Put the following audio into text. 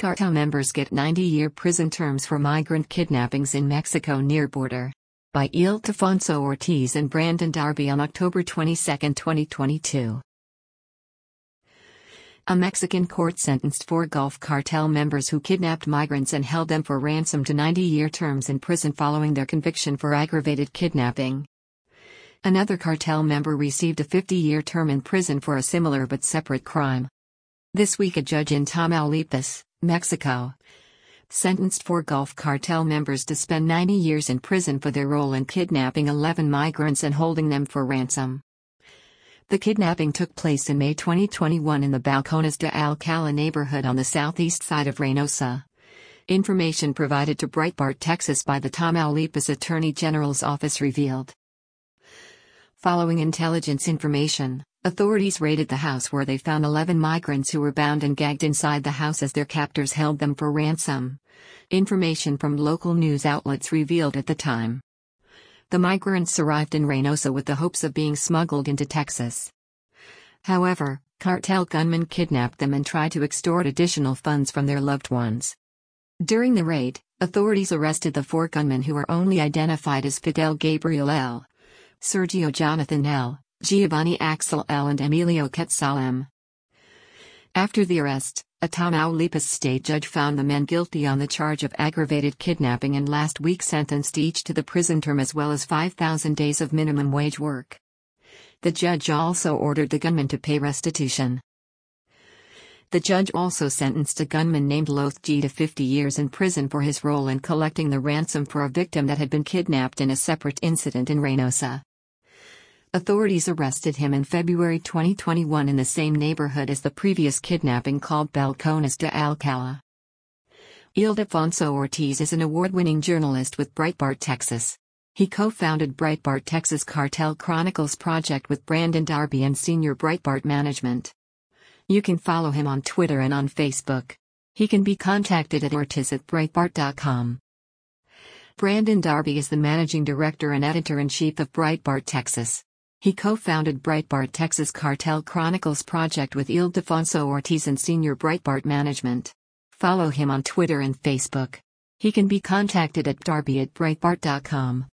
Cartel members get 90-year prison terms for migrant kidnappings in Mexico near border. By Ildefonso Ortiz and Brandon Darby on October 22, 2022. A Mexican court sentenced 4 Gulf Cartel members who kidnapped migrants and held them for ransom to 90-year terms in prison following their conviction for aggravated kidnapping. Another cartel member received a 50-year term in prison for a similar but separate crime. This week, a judge in Tamaulipas, Mexico, sentenced 4 Gulf Cartel members to spend 90 years in prison for their role in kidnapping 11 migrants and holding them for ransom. The kidnapping took place in May 2021 in the Balcones de Alcalá neighborhood on the southeast side of Reynosa. Information provided to Breitbart Texas by the Tamaulipas Attorney General's office revealed. Following intelligence information, authorities raided the house where they found 11 migrants who were bound and gagged inside the house as their captors held them for ransom. Information from local news outlets revealed at the time. The migrants arrived in Reynosa with the hopes of being smuggled into Texas. However, cartel gunmen kidnapped them and tried to extort additional funds from their loved ones. During the raid, authorities arrested the 4 gunmen who are only identified as Fidel Gabriel L., Sergio Jonathan L., Giovanni Axel L. and Emilio Quetzal M. After the arrest, a Tamaulipas state judge found the men guilty on the charge of aggravated kidnapping and last week sentenced each to the prison term as well as 5,000 days of minimum wage work. The judge also ordered the gunmen to pay restitution. The judge also sentenced a gunman named Loth G to 50 years in prison for his role in collecting the ransom for a victim that had been kidnapped in a separate incident in Reynosa. Authorities arrested him in February 2021 in the same neighborhood as the previous kidnapping called Balcones de Alcalá. Ildefonso Ortiz is an award-winning journalist with Breitbart Texas. He co-founded Breitbart Texas Cartel Chronicles project with Brandon Darby and senior Breitbart management. You can follow him on Twitter and on Facebook. He can be contacted at ortiz@breitbart.com. Brandon Darby is the managing director and editor-in-chief of Breitbart Texas. He co-founded Breitbart Texas Cartel Chronicles project with Ildefonso Ortiz and senior Breitbart management. Follow him on Twitter and Facebook. He can be contacted at darby@breitbart.com.